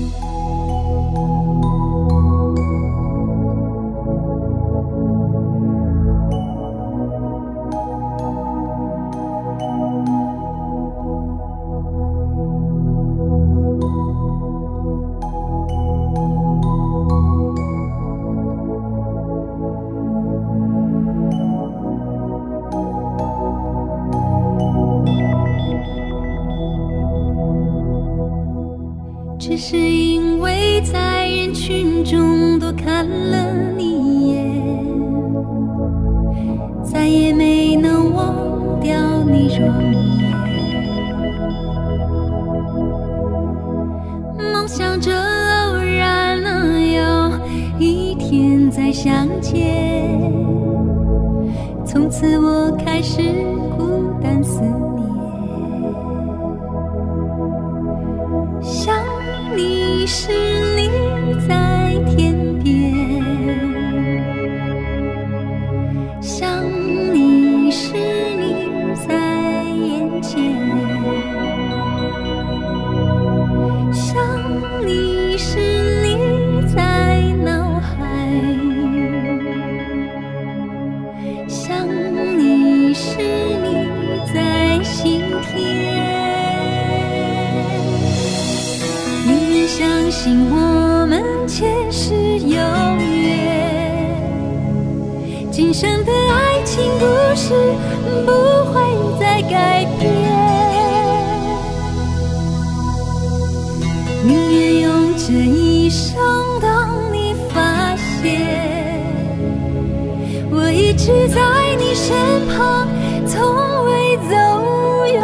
只是因为在人群中多看了你一眼，再也没能忘掉你容颜。梦想着偶然能有一天再相见，从此我开始孤单思念。想你时你在天边，想你时你在眼前，想你时你在脑海，想你时你在心田。相信我们前世有缘，今生的爱情故事不会再改变。宁愿用这一生等你发现，我一直在你身旁，从未走远。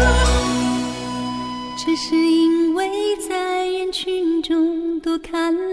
只是因为在人群中多看了